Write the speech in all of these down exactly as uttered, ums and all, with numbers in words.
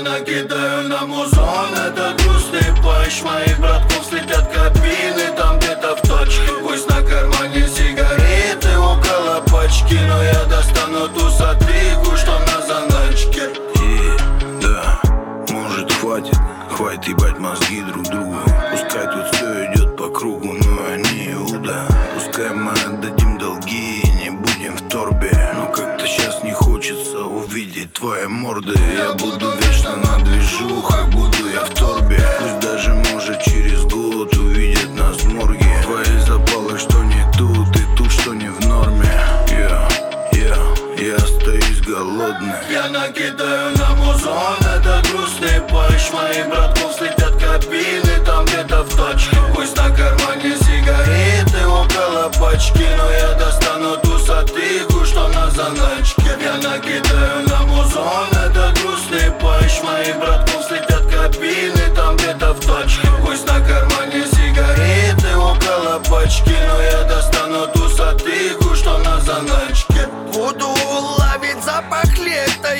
накидаю на музон этот грустный плащ. Моих братков слетят кабины там где-то в точке. Пусть на кармане сигареты около пачки, но я достану ту сатвигу, что на заначке. И да, может хватит, хватит ебать мозги друг другу. Пускай тут все идет по кругу, но они Иуда. Пускай мы отдадим долги и не будем в торбе, но как-то сейчас не хочется увидеть твои морды. Я буду вечно на движухах, буду я в торбе. Пусть даже может через год увидят нас в морге. Твои запалы, что не тут, и тут, что не в норме. Я, я, я остаюсь голодный. Я накидаю на музон этот грустный плащ. Моих братков слетят кабины там где-то в точке. Пусть на кармане сигареты около пачки, но я достану ту сатвигу, что на заначке. Я накидаю на музон этот грустный плащ. Моих братков слетят кабины там где-то в точке. Пусть на кармане сигареты около пачки, но я достану ту сатвигу, что на заначке. Буду ловить запах лета,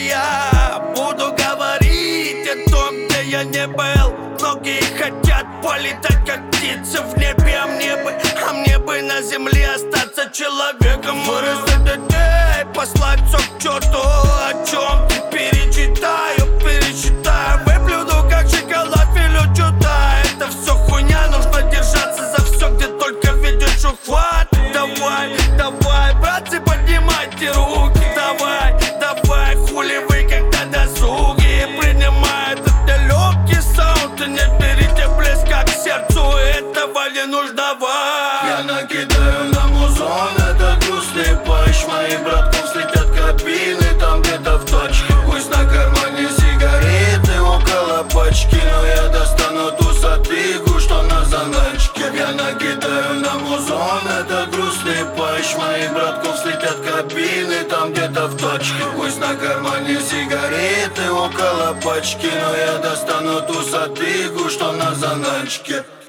я буду говорить о том, где я не был. Многие хотят полетать, как птицы в небе, а мне бы, а мне бы на земле остаться человеком. Вырастать детей, послать все к черту. О чем ты перечитаю, перечитаю. Выплюну, как шоколад, велю да. Это все хуйня, нужно держаться за все, где только видишь ухват. Давай, давай, братцы, поднимайте руки. Давай, давай, хули вы, когда досуги. Принимай этот нелегкий саунд, и не берите близко к сердцу, этого не нужного. Я накидаю на музон этот грустный плащ. Моих братков слетят кабины там где-то в точке. Пусть на кармане сигареты около пачки, но я достану ту сатвигу, что на заначке. Я накидаю на музон этот грустный плащ. Моих братков слетят кабины там где-то в точке. Пусть на кармане сигареты около пачки, но я достану ту сатвигу, что на заначке.